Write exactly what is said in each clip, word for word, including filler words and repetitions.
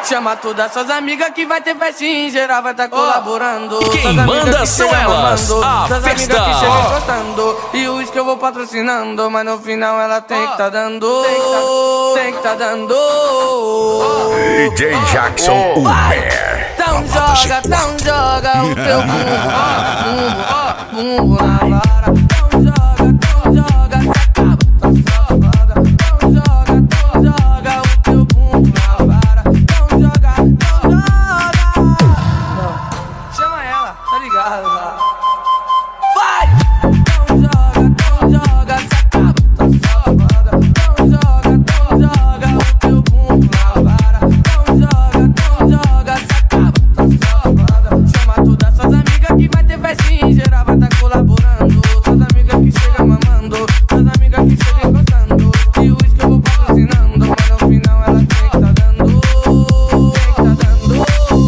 Chama todas suas amigas que vai ter festinha, em geral vai tá colaborando. Quem manda são elas, a suas festa. Amigas que chegam encostando, e o uísque eu vou patrocinando, mas no final ela tem que tá dando, tem que tá dando. D J Jackson, o Bear. Então joga, então joga o teu bumbo, bumbo, bumbo na vara. Então joga, então joga, se acaba, tá safada. Então joga, então joga o teu bumbo na vara. Então joga, então joga. Não, chama ela, tá ligado lá. Vai! Então joga, então joga, se acaba, tá safada. Então joga, então joga o teu bumbo na vara. Então joga, então joga, se acaba, tá safada. Chama todas suas amigas que vai ter festinha, em geral vai tá colaborando. Suas amigas que chegam mamando, suas amigas que chegam encostando, e o uísque eu vou patrocinando, mas no final ela tem que tá dando, tem que tá dando.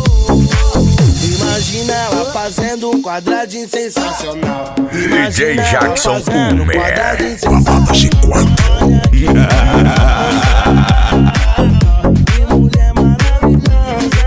Imagina ela fazendo um quadradinho sensacional. D J Jackson, o Bear. Babada de quatro. Que mulher maravilhosa.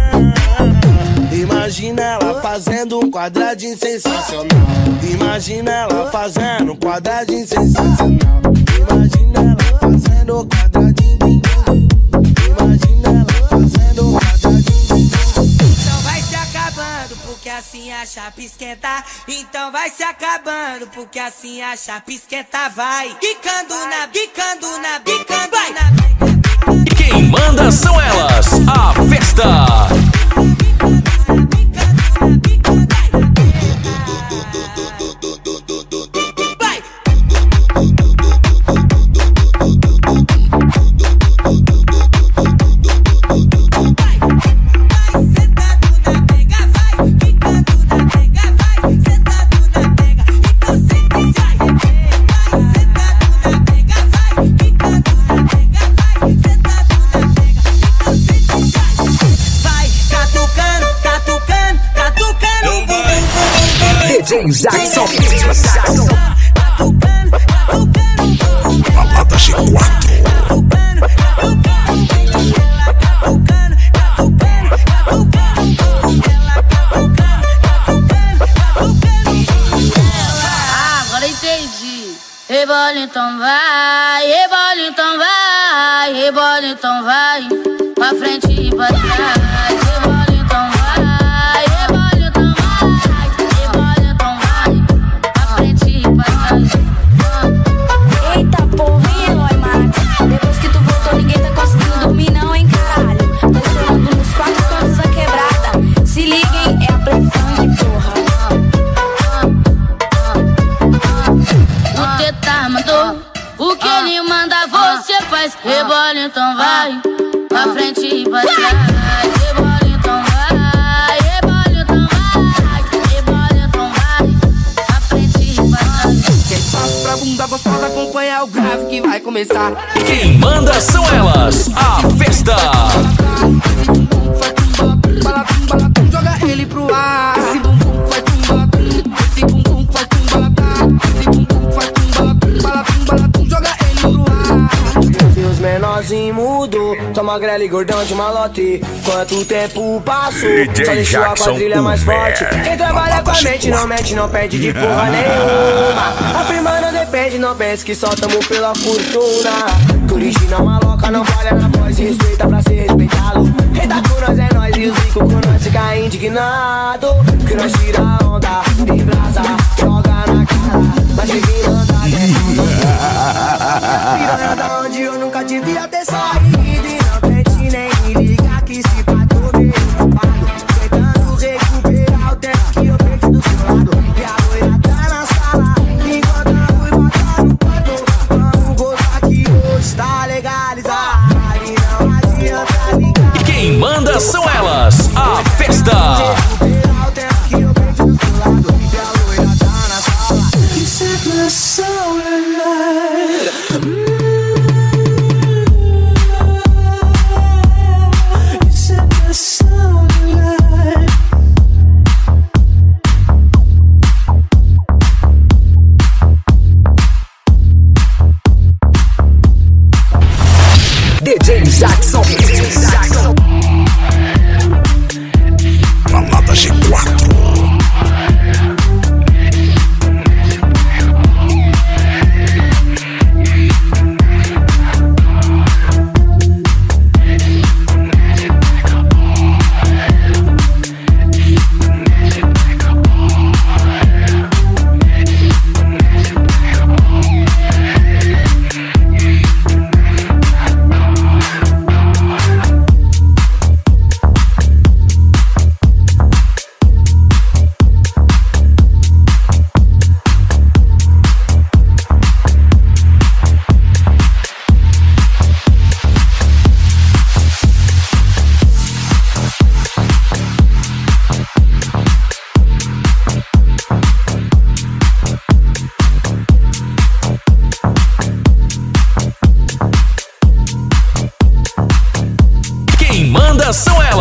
Imagina ela fazendo um quadradinho sensacional. Imagina ela fazendo um quadradinho sensacional. Imagina ela fazendo um quadradinho. Imagina ela fazendo um quadradinho. Então vai se acabando, porque assim a chapa esquenta. Então vai se acabando, porque assim a chapa esquenta. Vai quicando na, quicando na, quicando na. Quem manda são elas, a festa. Vai! D J Jackson, Babada de quatro. Ah, agora entendi. Rebola então vai, rebola então vai, rebola então vai, pra frente e pra trás. Rebola então vai, rebola então vai, rebola então vai, pra frente e pra trás. Eita porra, e Eloy Max? Depois que tu voltou, ninguém tá conseguindo dormir não, hein, caralho? Tô estourando nos quatro cantos da quebrada. Se liguem, é a Play Funk, porra. O Teta mandou, o que ele manda você faz. Rebola então vai, pra frente e pra trás. Rebola então vai, rebola então vai, rebola então vai, pra frente e pra trás. Quem passa pra bunda gostosa acompanha o grave que vai começar. quem manda são elas, a festa. Bala tum, bala tum, joga ele pro ar. Esse bumbum faz tum, bala tum, esse bumbum faz tum, bala tum, esse bumbum faz tum, bala tum, bala tum, bala tum, joga ele pro ar. Os menorzinhos mudou, toma grela e gordão de malote. Quanto tempo passou, D J só deixou a Jackson, quadrilha mais o forte. Bear. Quem trabalha com a mente não mete, não perde de porra nenhuma. A firma não depende, não pense que só tamo pela fortuna. Turiste não maloca, não falha na voz, respeita pra ser respeitado. Eita com nós é nós e os ricos com nós fica indignado. Que nós tira a onda, embrasa, joga na cara. Mas ninguém anda piranha da onde eu nunca devia ter saído. E não tente nem me ligar que se pra todo derrubado. Tentando recuperar o tempo que eu perdi do seu lado. E a loira tá na sala, enquanto a ruiva tá no quarto. Vamos gozar que hoje tá legalizado. E não adianta ligar. Quem manda são elas, a festa. Recuperar o tempo que eu perdi do seu lado. E a loira tá na sala. Isso é pressão, isso é pressão, D J Jackson, D J Jackson. Manda São Elas.